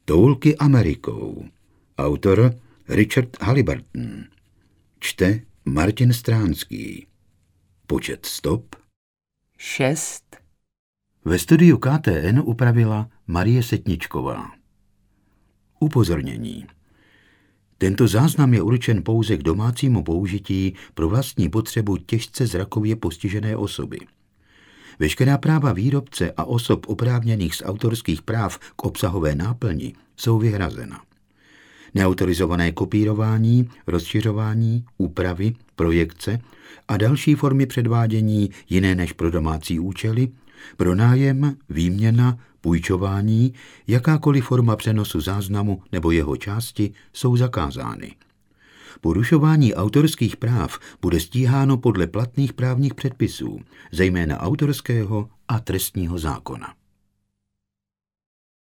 Toulky Amerikou. Autor Richard Halliburton. Čte Martin Stránský. Počet stop 6. Ve studiu KTN upravila Marie Setničková. Upozornění. Tento záznam je určen pouze k domácímu použití pro vlastní potřebu těžce zrakově postižené osoby. Veškerá práva výrobce a osob oprávněných z autorských práv k obsahové náplni jsou vyhrazena. Neautorizované kopírování, rozšiřování, úpravy, projekce a další formy předvádění jiné než pro domácí účely, pronájem, výměna, půjčování, jakákoliv forma přenosu záznamu nebo jeho části jsou zakázány. Porušování autorských práv bude stíháno podle platných právních předpisů, zejména autorského a trestního zákona.